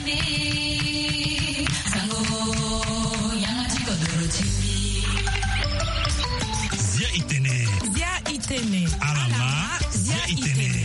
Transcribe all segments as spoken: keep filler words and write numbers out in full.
Zia Itene. Zia Itene. Alama. Zia Itene.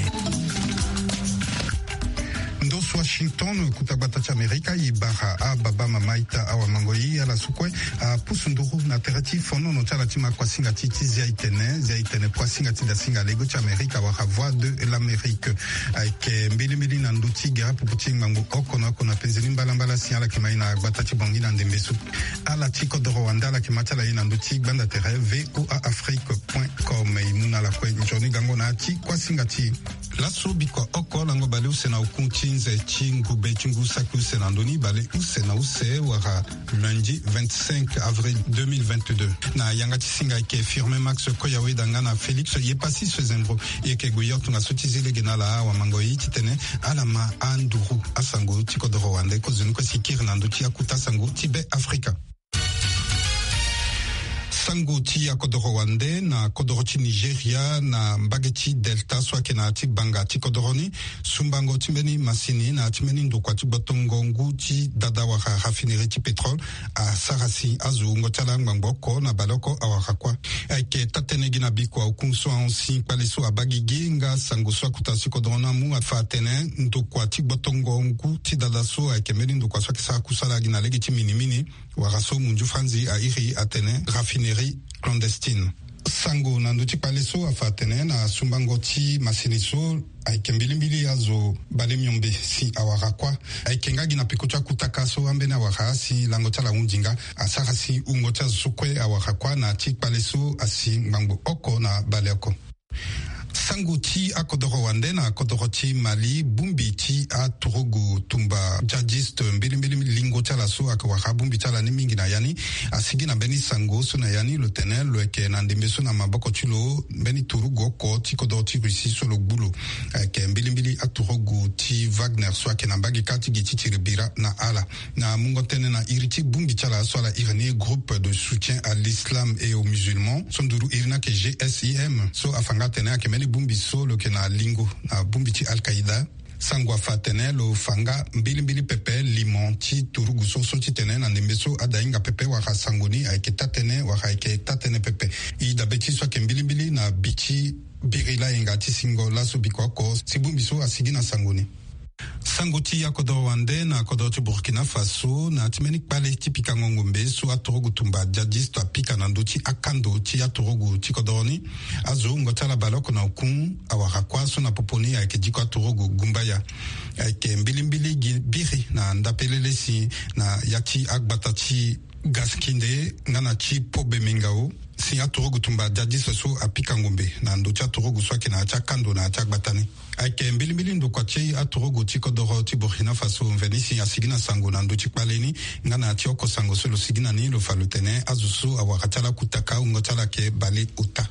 Ndos Washington kutabata cha Amerika ibara a baba mamaita awa mangoi ala sukwe a pusunduru na terati fono no chala tima kwa singa titi Zia Itene Zia Itene kwa singa tida singa lego cha Amerika wa voix de l'Amérique ke mbili mbili na nduti gera puputi mangu oko na kona penzeli mbala mbala siala ke maina batati bongi na ndembesu ala chiko do Rwanda la ke matala ina nduti banda tere v o a afrique point com imuna la kwe njoni gango na ti kwa singa ti la sobiko oko lango bale usena ukunti nze chingu be chingu saku usena ndoni bale usena use wara lundi vingt-cinq avril deux mille vingt-deux na yanga tisinga ke firme max koyawe dangana Felix yepasi sezembro yeke goyo tunga sotizile genala wa mangoi titene alama anduru asango tiko do Rwanda ko zunu ko sikir na nduti akuta sango tibe Afrika sango ti akodoro Rwanda na kodoro ti Nigeria na mbageti delta swa kena ti banga ti kodoroni sumbango ti mbeni masini na ti mbeni ndokwa ti botongo ngu ti dada waka raffinerie ti pétrole a sarasi azu ngotala ngbangbo na baloko awaka kwa ke tatenegi na bikwa ukunso ansi paleso abagigi nga sango swa kutasi kodorona mu afa tene ndokwa ti botongo ngu ti dada so ke mbeni ndokwa swa kisa kusala gina legi ti minimini waraso munju franzi a iri atene raffinerie clandestine sango na nduti paleso afatene na sumbango ti masiniso aike mbilimbili yazo bale myombe si awarakwa aike ngagi na pikocha kutakaso ambe na warasi langota la undinga asarasi ungota sukwe awarakwa na ti paleso asi ngango oko na baleko sango ti akodoro Rwanda na akodoro ti Mali bumbi ti a Togo tumba jadiste mbili mbili lingo tala so akawaka bumbi tala ni mingi na yani asigi na beni sango so na yani le tenel le ke na ndembeso na maboko tilo beni Togo ko ti kodoro ti Russie so lo bulo ke mbili mbili a Togo ti Wagner so ke na bagi kati giti ti ribira na ala na mungo tene na iriti bumbi tala so la Irani groupe de soutien à l'islam et aux musulmans sonduru irina ke G S I M so afanga tene ke meni bumbi so lo ke na lingo na bumbi ti Al-Qaeda sangwa fatene lo fanga mbili mbili pepe limon ti turugu so so ti tene na ndembeso adainga pepe waka sangoni aike tatene waka aike tatene pepe i dabeti so ke mbili mbili na bichi birila inga ti singo la so bikoko si bumbi so asigi na sangoni sango ti akodoro Rwanda na akodoro ti Burkina Faso na timeni kpale ti pika ngongombe so atorogu tumba jadiste apika na ndo ti akando ti atorogu ti kodoroni azo ngotala baloko na ukun awarakwa so na poponi ayeke diko atorogu gumbaya ayeke mbilimbili biri na ndapelele si na ya ti agbata ti gaskinde ngana ti pobe mengao si atorogu tumba jadiste so apika ngombe na ndo ti atorogu so ayeke na ti akando na ti agbatani ayeke mbilimbili ndokua ti atorogu ti kodoro ti Burkina Faso mveni si asigi na sango na ndo ti kpaleni nga na ti oko sango so lo sigi na ni lo fa lo tene azo so awaka ti ala kutaka ungo ti ala ke bale ota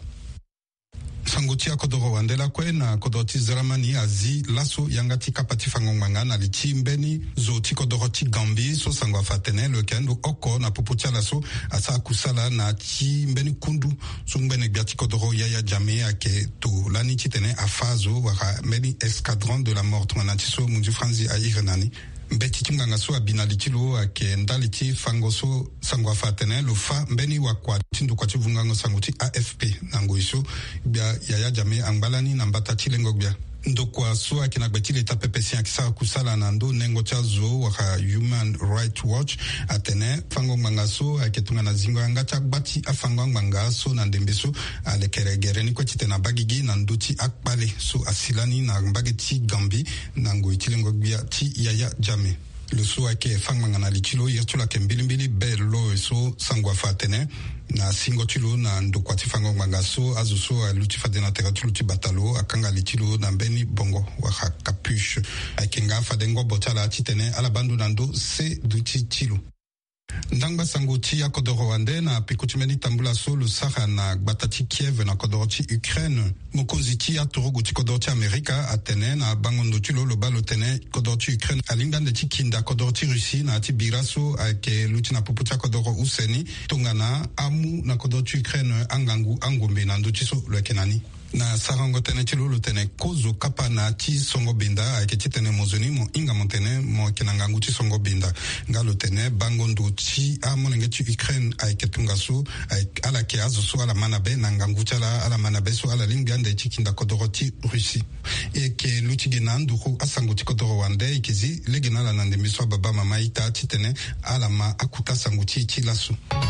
sango ti akodoro Rwanda la kue na kodoro ti Zeramani azi laso yanga ti kapa ti fangongmanga na li ti mbeni zo ti kodoro ti Gambie so sango afa tene lo yeke ando oko na popo ti ala so asa akusala na ti mbeni kundu so mbeni gbia ti kodoro Yaya Jammeh ayeke to lani ti tene afa zo waka mbeni escadron de la mort na ti so munzi franzi airi nani mbeti ti mganga so abina li ti lo ayeke ndali ti fango so sango afa tene lo fa mbeni wakua ti ndokua ti vungango sango ti A F P na ngoi so gbia Yaya Jammeh angbalani na mbata ti lengo gbia ndokua so ayeke na gbe ti leta pepe si ayeke sara kusala na ndö nengo ti azo waka Human Rights Watch atene fango ngbanga so ayeke tunga na zingo yanga ti agba ti afango ngbanga so na ndembe so alekere gere ni kue ti tene abagigi na ndö ti akpale so asilani na mbage ti Gambie na ngoi ti lengo gbia ti Yaya Jammeh lo so ayeke fangbanga na li ti lo iri ti lo ayeke mbilimbili be lo e so sango afa atene na singo ti lo na ndokua ti fango ngbanga so azo so alu ti fade na tere ti lo ti bata lo akanga li ti lo na mbeni bongo waka capuche ayeke nga afade ngombo ti ala ti tene ala bandu na ndö se duti ti lo ndangba sango ti akodoro Rwanda na peko ti mbeni tambula so lo sara na gbata ti Kiev na kodoro ti Ukraine mokonzi ti atorogu ti kodoro ti Amerika atene na bangondo ti lo lo ba lo tene kodoro ti Ukraine alingande ti kinda kodoro ti Russie na ti bira so ayeke lu ti na popo ti akodoro useni tongana amu na kodoro ti Ukraine angangu angombe na ndö ti so lo yeke na ni na sarango tene chilulu tene kozo kapa na chi songo binda ake chi tene mozoni mo inga montene mo kinangangu chi songo binda ngalo tene bangondo chi a monenge chi Ukraine ake tungasu ala ke azo so ala manabe na ngangu chala ala manabe so ala limbiande chi kinda kodoro chi Russie e ke luchi ginandu ko asango chi kodoro wande ikizi leginala nande miswa baba mama ita chi tene ala ma akuta sangu chi chi lasu.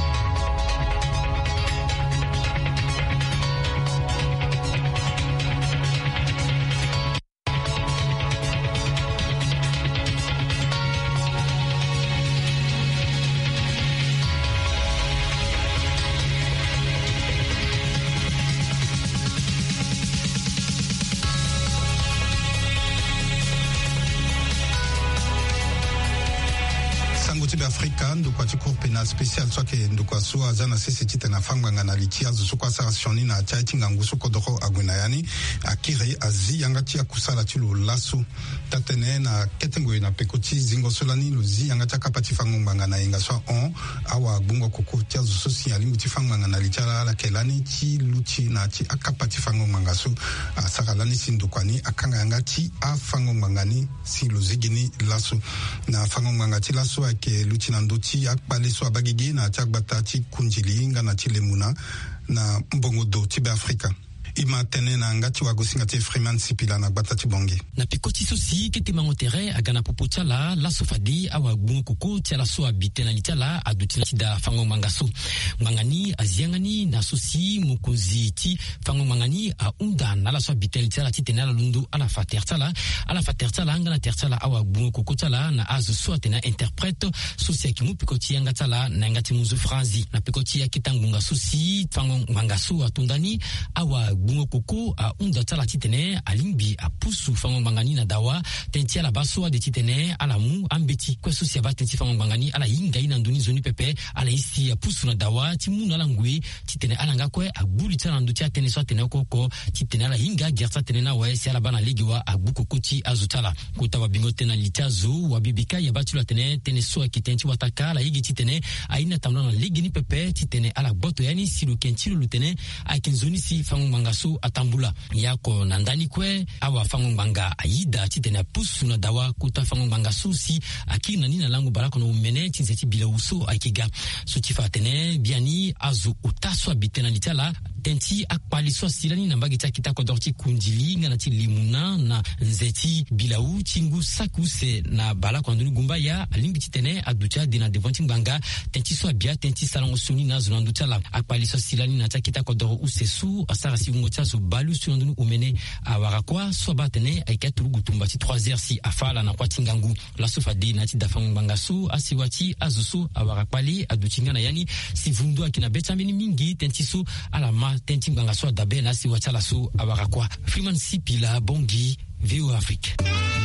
Afrika ndukwa chiko pena special swake ndukwa suwa zana sisi chite na fangwa ngana lichia zusukwa sa shoni na chai chinga ngusu kodoro agwina yani akire azi yanga chia kusala chilo lasu tatene na ketengo ina pekochi zingo solani luzi yanga chaka pati fangwa ngana inga swa on awa bungo kuku chia zususi yalimu tifangwa ngana lichia la kelani chi luchi na chi akapati fangwa ngasu saka lani sindukwa ni akanga yanga chi afangwa ngani si luzigini lasu na fangwa ngati lasu ake luchi na ndoti akpale so abagigi na chakbata chi kunjilinga na chilemuna na mbongo do tibe Afrika ima tene na ngati wa gosinga te Freeman Sipila na batati bonge na pikoti sosi kete mangotere agana popocha la la sofadi awa bungu kuko tia la so abite na litala adutina tida fango mangaso mangani aziangani na sosi mukozi ti fango mangani a unda na la so abite litala titena la lundu ala fatertala ala fatertala ngana tertala awa bungu kuko tala na azu so atena interprète sosi akimu pikoti ngatala na ngati muzu franzi na pikoti ya kitangunga sosi fango mangaso atundani awa bungo koko a unda tala titene alimbi a pusu fango mangani na dawa tentia la baso de titene ala mu ambeti kwa sosi ava tentia fango mangani ala inga ina nduni zoni pepe ala isi a pusu na dawa timu na langwe titene ala ngakwe a buli tala nduti atene so atene koko titene ala inga gerta tene na wa esi ala bana ligiwa a buko koti azutala kuta wa bingo tena litazo wa bibika ya batula tene tene so akitenchi wataka ala igi titene aina tamna na ligi ni pepe titene ala boto yani silu kenchilo lutene a kenzoni si fango manga so atambula yako na ndani kwe awa fango mbanga aida titene pusu na dawa kuta fango mbanga susi akina nina langu barako na umene tinzeti bila uso akiga so tifatene biani azu utaswa bitena litala tenti akpali so silani na mbagi takita kodorti kunjili ngana ti limuna na nzeti bila u chingu sakuse na bala kwa nduni gumba ya alimbi titene aducha dina devonti mbanga tenti so abia tenti salango suni na zunandu tala akpali so silani na takita kodoro usesu asara si ngotia so balu sunandunu umene awara kwa so batene aikaturu gutumba ti trois heures si afala na kwa tingangu la sofa de na ti dafangu bangasu asiwati azusu awara kwali aduchinga na yani si vundu akina betamini mingi tentiso alama tenti bangasu dabe na si wachala so awara kwa Freeman Sipila bongi V O Afrique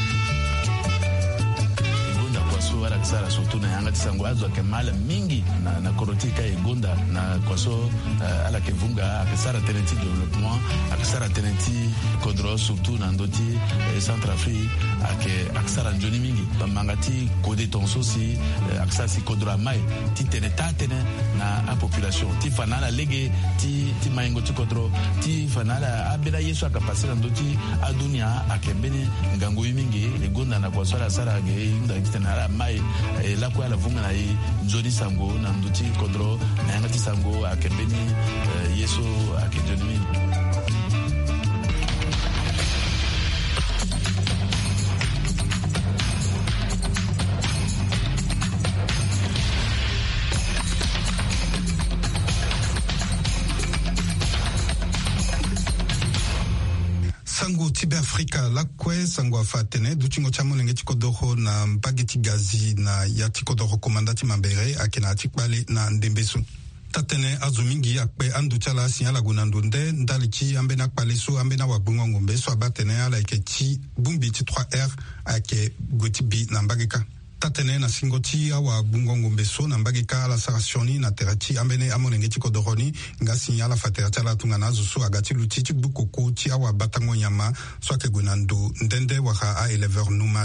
wala kisara sotu na yanga tisango azo ke mala mingi na na korotika igonda na kwaso uh, ala ke vunga akisara tenenti development akisara tenenti kodro surtout na ndoti eh, Centrafrique ake akisara njoni mingi bamangati kode tonso si uh, akisara si kodro mai ti teneta tene na a population ti fanala lege ti ti maingo ti kodro ti fanala abela yesu akapasira ndoti adunia akembene ngango mingi igonda na kwaso ala sara ge inda kitana mai e la kwa la vunga na i nzoni sango na nduti kodro na yanga ti sango akembeni uh, yeso akenjoni sango tibe Afrika la kwe sango afatene duchingo chamo lenge chikodoro na mbageti gazi na ya chikodoro komandati mambere akena atikbale na ndembesu tatene azumingi akpe anduchala sinyala gunandunde ndalichi ambe na kpaleso ambe na wabungo ngombe so abatene ala ikechi bumbi ti trois R ake gotibi na mbageka tatene na singoti awa bungo ngombe so na mbageka ala sarasioni na terati ambene amonenge chikodoroni nga sinyala faterati ala tunga nazo so agati luti chikbukoko ti awa batango nyama so ake gunandu ndende waka a éleveur nomade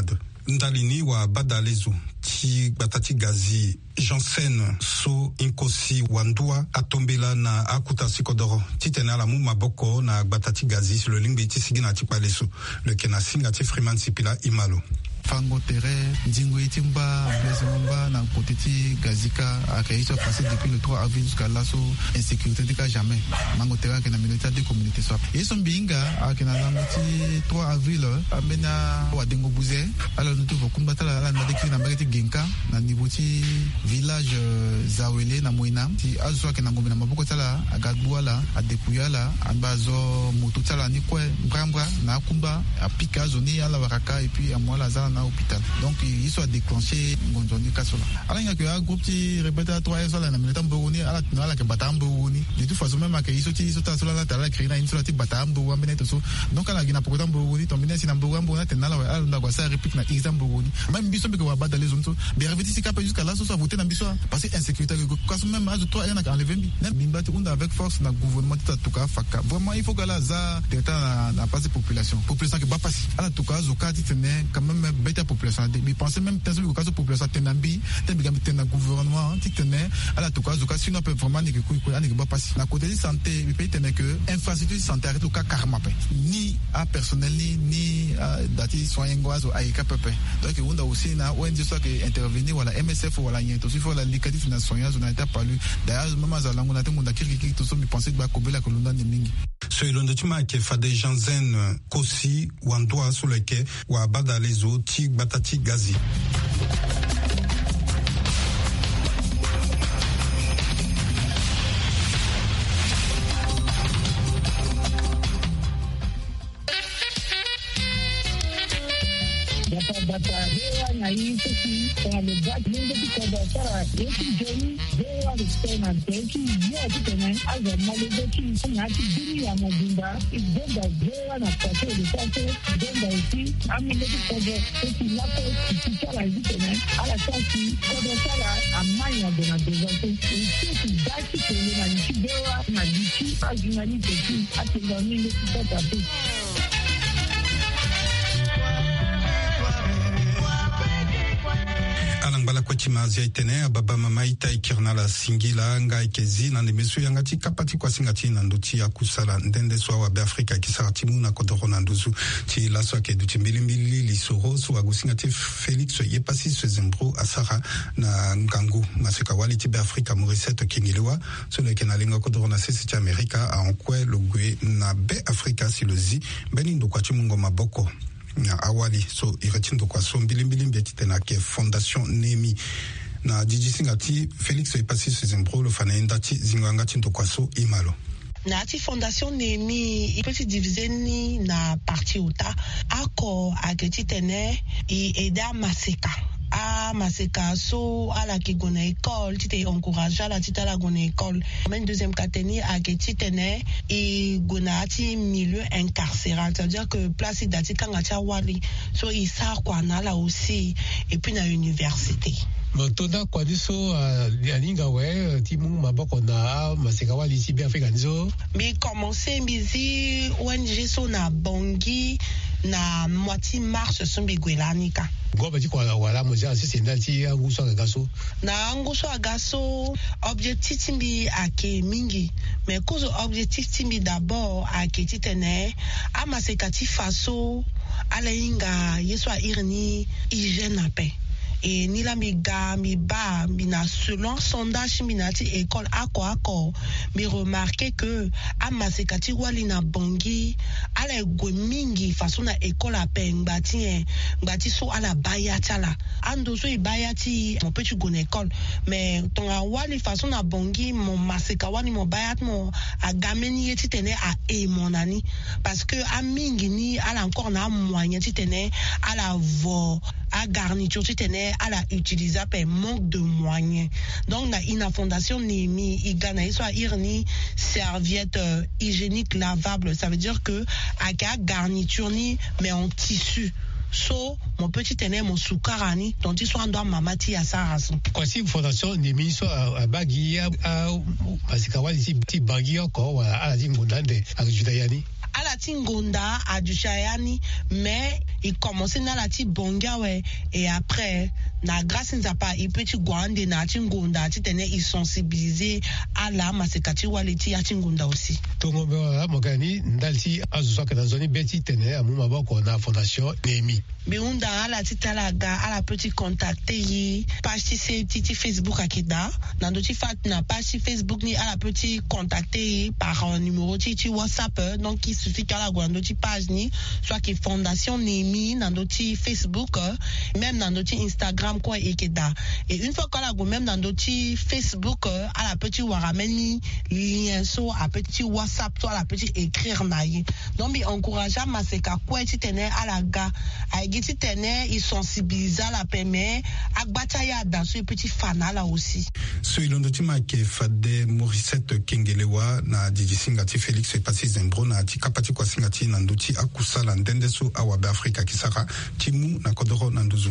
ndalini wa badalezo ti batati gazi Jansen so inkosi wandua atombela na akuta sikodoro titene ala mu maboko na batati gazi le lingbe ti sigina ti paleso le kenasinga ti Freeman Sipila Imalo fango tere ndingo itimba blessemba na côté ti gazika a été passé depuis le trois avril jusqu'à là so insécurité tika jamais mango tere que na militaire de communauté soit et son binga a que na ti trois avril amena wa dengo buze alors nous devons combattre la la de na mbeki genka na niveau ti village zawele na moina ti azwa que na ngombe na maboko tala agadbua la adekuya la ambazo moto tala ni kwe brambra na kumba apika zoni ala waraka et puis à moi la à l'hôpital. Donc, il soit déclenché Gonzoni Kassola. Alors, il y a un groupe qui répète à trois heures, la militante Bourgouni, à la Tunala, qui bat en Bourgouni. De toute façon, même à qui ils sont à cela, à la créer une sorte de bataille Bourgouni, donc, à la Guinée, pour Bourgouni, ton ministre, c'est Bourgouni, Bourgouni, t'es là, à la ça réplique, na exemple Bourgouni. Même Bisson, que va battre dans les zones, bien réveillé, si capable jusqu'à là, soit voté dans Bisson, parce que insécurité, parce que même à toi, il y en a enlevé, même battu avec force, dans le gouvernement, tout cas, Faka. Vraiment, il faut que là, ça, t'état, n'a pas de population. Population qui va passer. À la tout cas, Zoka, tu tenais quand même bête population. Mais pensez même que le cas de population tenambi, tenambi gouvernement, tu tenais à la tout cas, Zoka, si on peut vraiment ne pas passer. La côté de santé, le pays tenait que infrastructure de santé arrête au cas karma, ni à personnel, ni à dati soignants ou à éca pepe. Donc, on a aussi na O N G soit qui intervenir, voilà M S F ou voilà il aussi faut la liquidité na soignants, on a été parlé. D'ailleurs, même à la langue on a été mon acquis qui tout ça, mais pensez que va couvrir la colonne de mingi. Ce londotuma qui fait des Jansen Kosi ou en doigt sur le quai ou à Badalezo, Tig Batati Gazi. Hewa na hii sisi wamebaki mingi kwa sara yetu jeni hewa tena teki yote tena aza malezoki na kidini ya mabunda igenda hewa na pate de pate igenda usi amile kwa teki lapo kichara hivi tena ala kasi kwa sara amanya dona dezote usi daki tena na nikidewa na dichi ajinali teki atinga mingi kwa tatu. Bala kwa chimazia itene ababa mama ita ikirna la singila nga ikezi na nemesu yangati kapati kwa singati na nduti ya kusala ndende swa wa Afrika kisaratimu na kodoro na nduzu ti la swa ke duti mbili mbili lisoro swa gusingati Felix yepasi swezembro asara na ngangu masika wali ti Afrika Morissette kingilewa so le kenalinga kodoro na sisi ti Amerika a onkwe logwe na be Afrika silozi beni ndo kwa chimungo maboko na awali so iretindo kwa so mbili mbili mbeti tena ke Fondation Nemi na Didi Singati Felix ipasi sezembro lo fana indati zinganga tindo kwa so imalo na ati Fondation Nemi ipesi diviser ni na parti uta ako ageti tene i eda maseka a maseka so ala ki gona école ti te encourage ala ti tala gona école même deuxième catégorie a ke ti tene i gona ti milieu incarcéral, ça veut dire que place dati kanga ti wali so i sa kwa na la aussi et puis na université Motona kwa diso aninga we ti mungu maboko na maseka wali si bien Afrika nzo mi commencé mizi O N G so na bongi na moitié mars sombi gwelanika goba ti kwa wala moja si senda ti anguso agaso na anguso agaso objectif timbi ake mingi mais cause objectif timbi d'abord ake titene amaseka ti faso ala inga yeso a irni hygiène na paix et ni la mi ga mi ba mi na selon sondage mi na ti école ako ako mi remarqué que a masekati wali na bongi ala go mingi façon na école a pe ngbati ngbati so ala bayata la ando so i bayati mon petit go na école mais ton a wali façon na bongi mon maseka wali mon bayat mon a gameni ti tene a e monani parce que a mingi ni ala encore na moyen ti tene ala vo a garniture ti tene à la utiliser par manque de moyens. Donc na ina Fondation Nemi igana soit irni serviette euh, hygiénique lavable, ça veut dire que a garniture ni mais en tissu. So mon petit tene mon soukarani dont ils sont doit mamati à sa raison. Quoi si Fondation Nemi soit à bagi à parce que wali si petit bagi encore à la dingondande à judayani à la la tingonda a du chayani mais il commençait na la ti bonga ouais et après na grâce nzapa il peut tu gwande na tingonda ti tene il sensibiliser à la masekati waleti ya tingonda aussi tongo ba mogani ndalti azusa kana zoni beti tene amu maboko na fondation Nemi biunda ala ti talaga ala petit contacter yi page ti ti Facebook akida na do ti fat na page Facebook ni ala petit contacter yi par un numéro ti ti WhatsApp donc il suffit qu'ala gwando ti page ni soit qui fondation Nemi na do ti Facebook même na do ti Instagram quoi ekeda et une fois qu'ala go même na do ti Facebook ala petit warameni lien so a petit WhatsApp toi la petit écrire na yi donc bi encourager maseka quoi ti tene ala ga Giti tene il sensibilise la permet ak bataya dans ce petit fana là aussi. So ilondo tima ke fade Morissette Kengelewa na Didi Singati Félix et Patrice Zembro na tika pati kwa singati na nduti akusala ndende so awabe Afrika kisaka timu na kodoro na nduzu.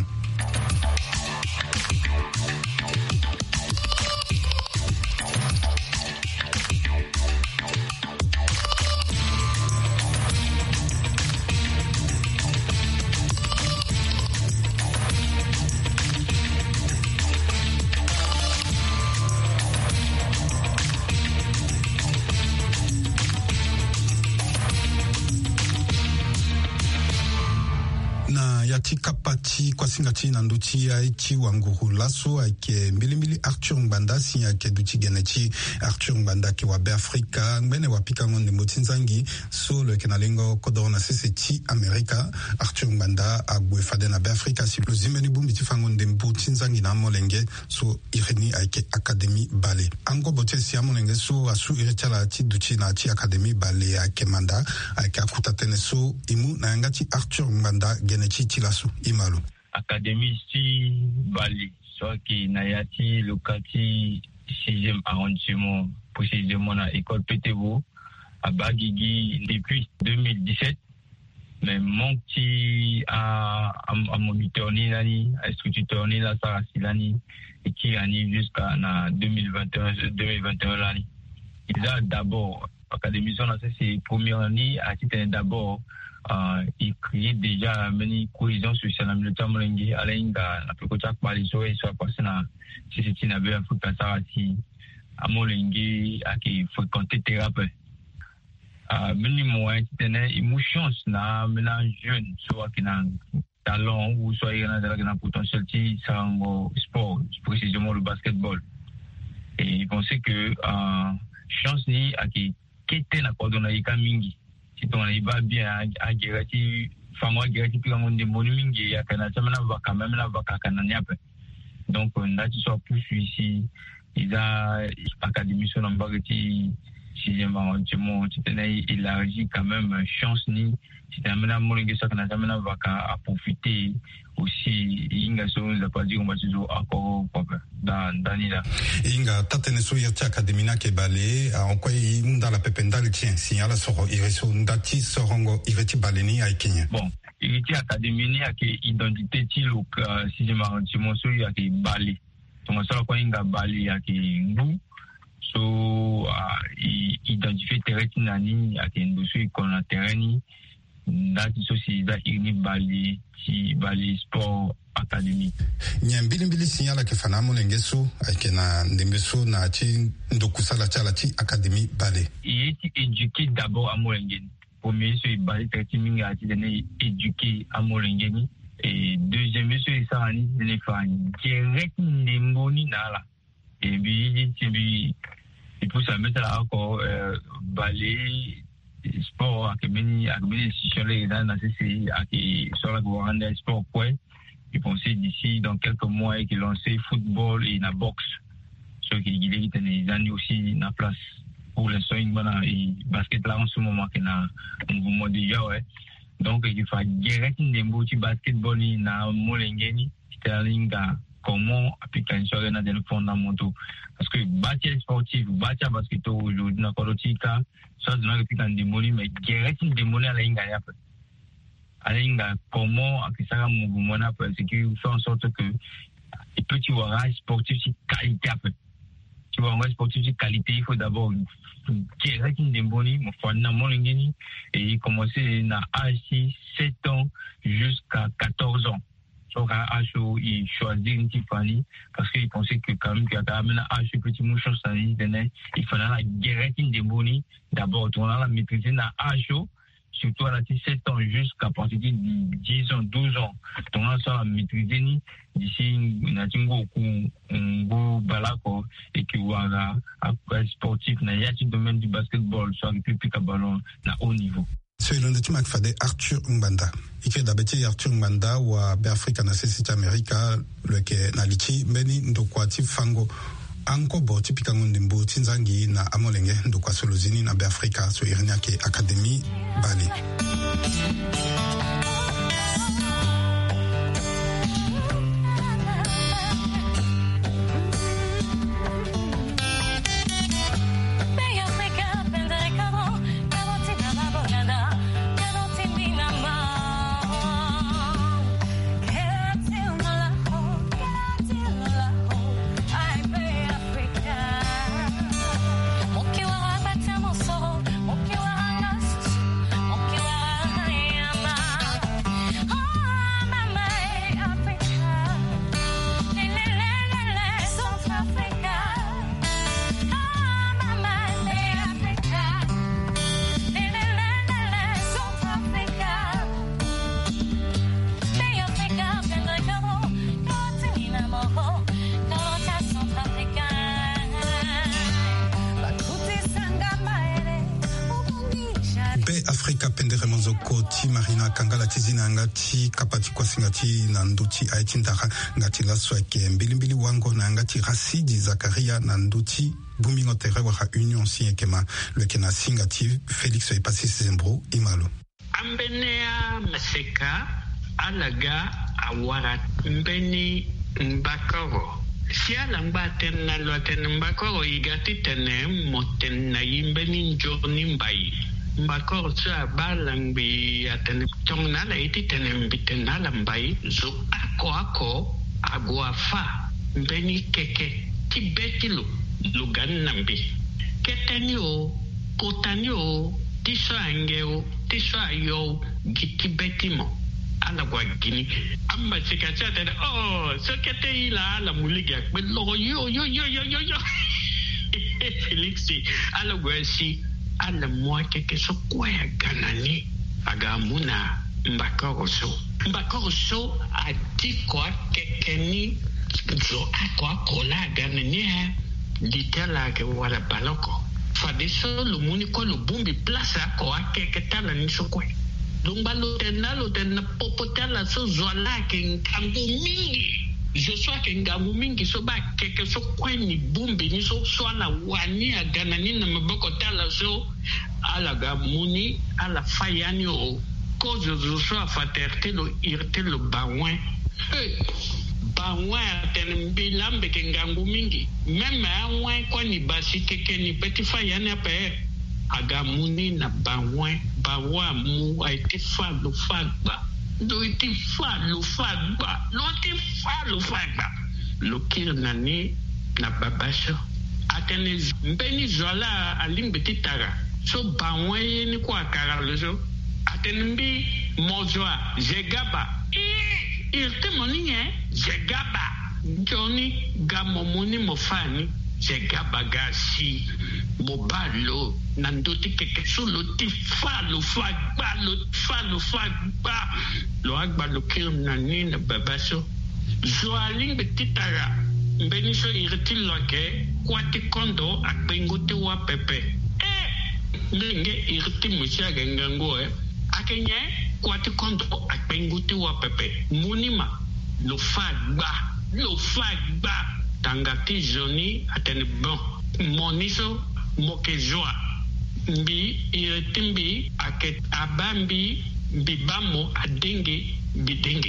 Tika pati kwa singati na nduti ya ichi wanguru laso ake mbili mbili Arthur Mbanda si ya ke duti genechi Arthur Mbanda ke wabe Afrika mbene wapika ngonde motinzangi so le kenalengo kodona sese ti Amerika Arthur Mbanda agwe fade na be Afrika si plozimeni bumbi ti fangonde motinzangi na molenge so ireni ake Academy Ballet ango bote si amolenge so asu irechala ti duti na ti Academy Ballet ake manda ake akutatene so imu na ngati Arthur Mbanda genechi ti laso imalo Académie si Bali soit qui nayati lokati sixième arrondissement précisément à école Pétévo à Bagigi depuis deux mille dix-sept mais mon petit à à moniteur ni nani instructeur ni la Sarasilani et qui arrive jusqu'à na deux mille vingt et un deux mille vingt et un l'année il a d'abord Académie son c'est première année à titre d'abord Uh, il crée déjà une cohésion sociale dans le temps molengi alenga na pekota kwali so e so passé na sisi na be Afrika sarati amolengi aki fréquenter thérapie ah mini moyen tene émotions na ménage jeune soit qui na talent ou soit il y a un potentiel qui sango sport précisément le basketball et ils pensaient que uh, chance ni aki kete na kodona ikamingi si ton va bien à Gerati, Fangwa Gerati, puis on est monumingi, à Canada, même la vaca cananiape. Donc, on a tout ça pour ici, il a académie sur l'embarqué, sixième arrondissement, tu tenais élargi quand même, chance ni, si tu as amené à Molingue, ça Canada, même la vaca à profiter aussi, il y a son, n'a pas dit qu'on va toujours encore, dans, dans l'île. Inga, tatene so yerti akademina ke bale, en quoi il dans la pependal tient, signal à soro, il reçoit ndati sorongo, il reti baleni à Kenya. Bon, il reti akademini à ke identité ti lok, sixième arrondissement, so il a ke bale. Donc, ça, quoi, inga bale à ke ngou, so, identifié terreti nani, à ke ndou, so, il connaît terreni, ndati so, si, da, il bale, si, bale sport, académie. Nyambili mbili signala ke fana molenge so ake na ndembe so na ti ndokusala chala ti Académie Ballet. Il est éduqué d'abord à molenge. Premier so ballet traitement minga ti dene éduqué à molenge et deuxième so ça ni dene fa direct ndemboni nala. Et puis ti bi il faut ça mettre là encore ballet sport académie académie institution là dans c'est ake sur la gouvernement sport quoi. Ils pensaient d'ici dans quelques mois qu'ils lançaient football et la boxe. Ce qui est des années aussi dans la place. Pour l'instant, il y a le basket là en ce moment qui est un mouvement déjà. Ouais. Donc, il faut direct des mots du basketball dans le Molengeni. C'est-à-dire comment appliquer une sorte de fondamentaux. Parce que bâtir sportif, bâtir basket aujourd'hui dans le Colotica, ça donne un des mots, mais direct des mots à la ligne. Alinga comment akisaka mouvement parce que fait en sorte que les petits voyages sportifs si qualité après tu vois, un sportif de qualité, il faut d'abord qu'il reste une déboni, mon frère n'a mon et il commençait à âge sept ans jusqu'à quatorze ans. Donc à âge où il choisit une petite famille parce qu'il pensait que quand même qu'il y a quand même un âge petit mouchon ça il fallait la guerre une déboni d'abord on a la maîtriser dans âge surtout à la sept ans jusqu'à partir de dix ans, douze ans. Donc, on a maîtrisé d'ici, on a dit un balako et que voilà, sportif, il y a un domaine du basketball, soit le plus à ballon, à haut niveau. C'est le petit Macfade Arthur Mbanda. Il fait d'habitude Arthur Mbanda ou à Béafrique en Assistant America, le que Nalichi, Beni Ndokwati Fango. Anko bo tipika ngundimbu tinzangi na amolenge ndokwa solozini na Beafrika so iriniake Academy Bali. Afrika pendere monzoko ti marina kangala tizina ngati kapati kwa singati na nduti aitindaka ngati laswake mbilimbili wango na ngati rasidi Zakaria na nduti bumingo tere waka union siekema lwekena singati Felix Epasi Zembro imalo. Ambenea maseka alaga awara mbeni mbakoro. Siala mbaten na loten mbakoro igati tene moten na imbeni njoni mbai. Mbakoro sa balang bi aten tong nala iti tene mbiten nala mbai zo ako ako aguafa mbeni keke tibetilo lugan nambi. Ketanyo kotanyo tiso angeo tiso ayo gitibetimo. Ala gwa gini amba sikacha tene oh so kete ila ala muliga belo yo yo yo yo yo yo Felix ala gwa si ala mwa keke so kwa ganani aga muna mbakoro so mbakoro so adiko keke ni zo akwa kola ganani ha ditela ke wala baloko fadiso lumuni ko lubumbi plaza ko keke tala ni so kwa Lumba lotena lotena popotela so zola ke ngangu mingi. Je sois ke ngangu mingi so ba keke so kweni bumbi ni so swala wani agana ni na maboko tala so ala gamuni ala fayani o ko je so afaterte lo irte lo bawen. Hey. Bawen ten bilambe ke ngangu mingi. Même awen ko ni basi keke ni petit fayani ape. Agamuni na bawen bawa mu aiti fa lo fagba do iti fa lo fagba lo ti fa lo fagba lo kir nani na babasho atene mbeni zola alimbeti tara so bawen ni kwa kara lo so atene mbi mozwa jegaba e irte moni eh jegaba joni gamomuni mofani jegaba gasi mobalo nandoti keke solo ti fa lo fa gba lo fa lo fa gba lo agba lo kir nani na babaso zo aling betitara mbeni so irti loke kwati kondo akpengote wa pepe eh ndenge irti musia gangango eh akenye kwati kondo akpengote wa pepe munima lo fa gba lo fa gba tangati joni atene bon moniso moke joa mbi iretimbi ake abambi bibamo adenge bidenge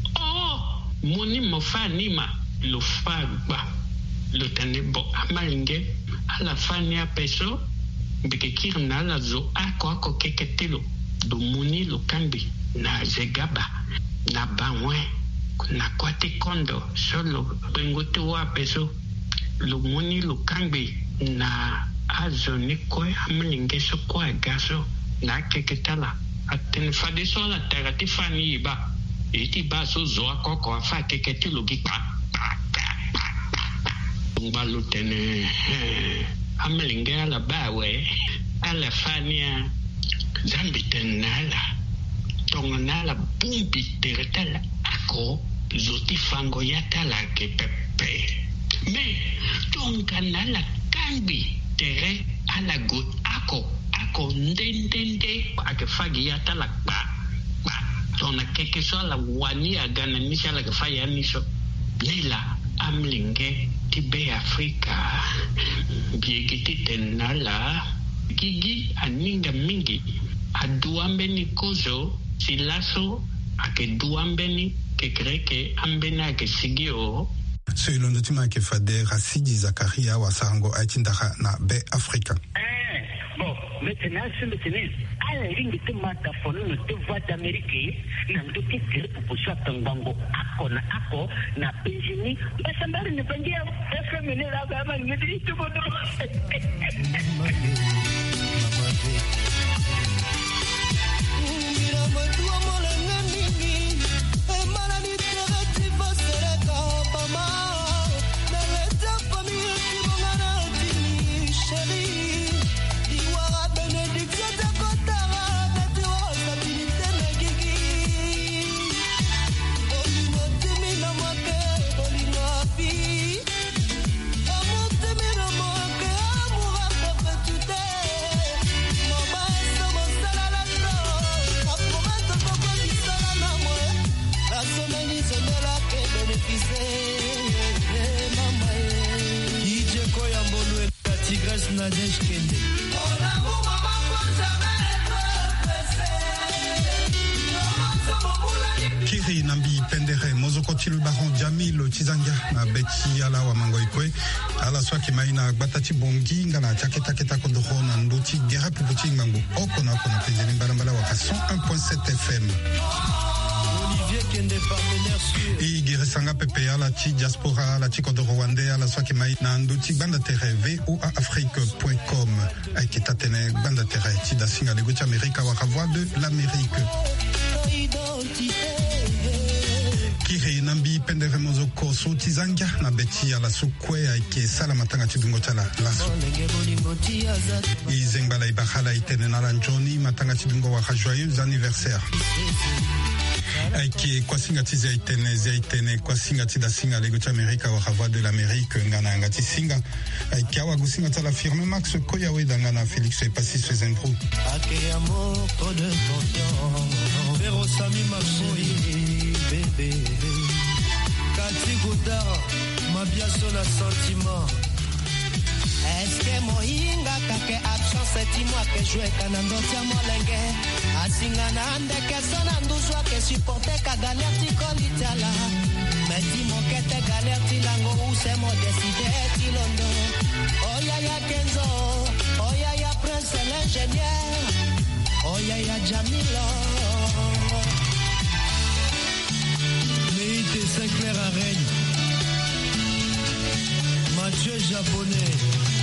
oh moni mofanima lo fagba lo tanebo amalinge ala fania peso mbike kirna la zo ako ako keketelo do moni lo kambi na zegaba na banwe na kwati kondo solo bengote wa peso lumuni lukambi na azoni ko amlinge so ko gaso na keketala aten fade so la terati fani ba iti ba so zo ko ko fa keketi logika ngbalu tene amlinge ala bawe ala fania zambi tenala tongonala bumbi teretala ako zoti fango yatala ke pepe me tonganala kambi tere ala gut ako ako ndendende ake fagi yatala ba ba tona keke so la wani agana nisha la kafaya nisho lila amlinge tibe Afrika biegiti tenala gigi aninga mingi aduambeni kozo silaso ake duambeni ke kreke ambena ke sigio Selon le tima ke fade Rasidi Zakaria wa sango aitindaha na be Afrika. Eh bon maintenant c'est maintenant ala ringi timata fono te voix d'Amérique na ndoki kire pupusa tangango ako na ako na penjini basa mbali ni pangia F M ni la kama ngidi tukodo Kiri nambi pendere mozoko tilu baron Jamil Tizanga na beti ala wa mangoikwe ala swaki maina batati bongi ngana taketa keta kodoro na ndoti gera puputi ngango oko na kona penzeli mbalambala wa cent un point sept F M. Et Girisanga Pepe ala ti diaspora ala ti kodoro wande ala swaki mai na ndoti banda tere v o a afrique point com aiki tatene banda tere ti da singa lego ti Amerika wa voix de l'Amérique. Kiri nambi pendere mozoko so tizanga na beti ala sukwe aiki sala matanga ti dungo tala laso. Izengala ibakhala itene na lanjoni matanga ti dungo wa joyeux anniversaire. Aiki kwa singa ti zaitene zaitene kwa singa ti da singa lego ti Amerika wa voix de l'Amérique ngana ngati singa aiki awa gusinga tala firme Max Koyawe dangana Félix et Passis Fezendro. Akeyamo de confiance Vero Sami Mafoui bébé Kati Goudar Mabiaso na sentiment. Est-ce que mohinga kake absence c'est moi que jouer kanando tia molenge asinga na ande que sona nduzwa que supporter ka galère ti kolitala mais dis mon que te galère ti lango ou c'est mo décider ti londo oh ya ya Kenzo oh ya ya Prince l'ingénieur oh ya ya Jamilo Méité Saint-Clair à Rennes Mathieu Japonais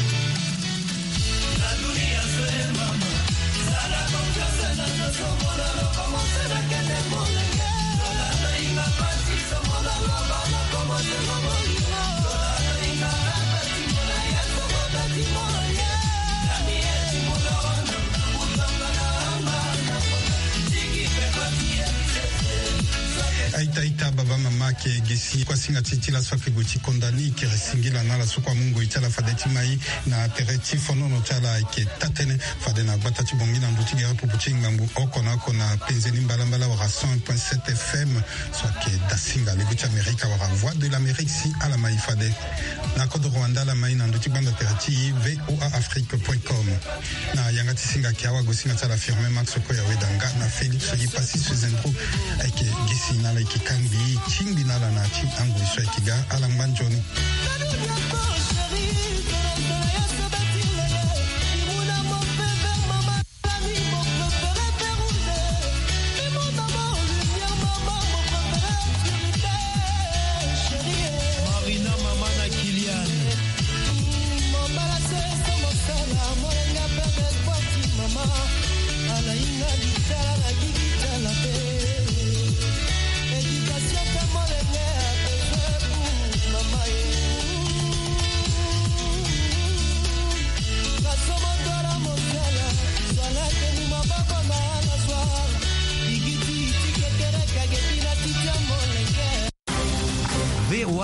Aita ita baba mama ke gesi kwa singa titi la swaki goti kondani ke resingila na la sukwa mungo itala fadeti mai na tereti fono no tala ke tatene fadena batati bongi na nduti gara pupuchi ngambu okona kona penzeli mbalambala wa cent un point sept F M soit ke dasinga le goti Amerika wa voix de l'Amérique si à la mai fade na kodo Rwanda la mai na nduti banda tereti v o a afrique point com na yangati singa ke awa gosinga tala firme Max Koyawe danga na Félix et Passis Fezendro ke gesi na la kikambi chimbi nala na chi angu iswa kiga alambanjoni.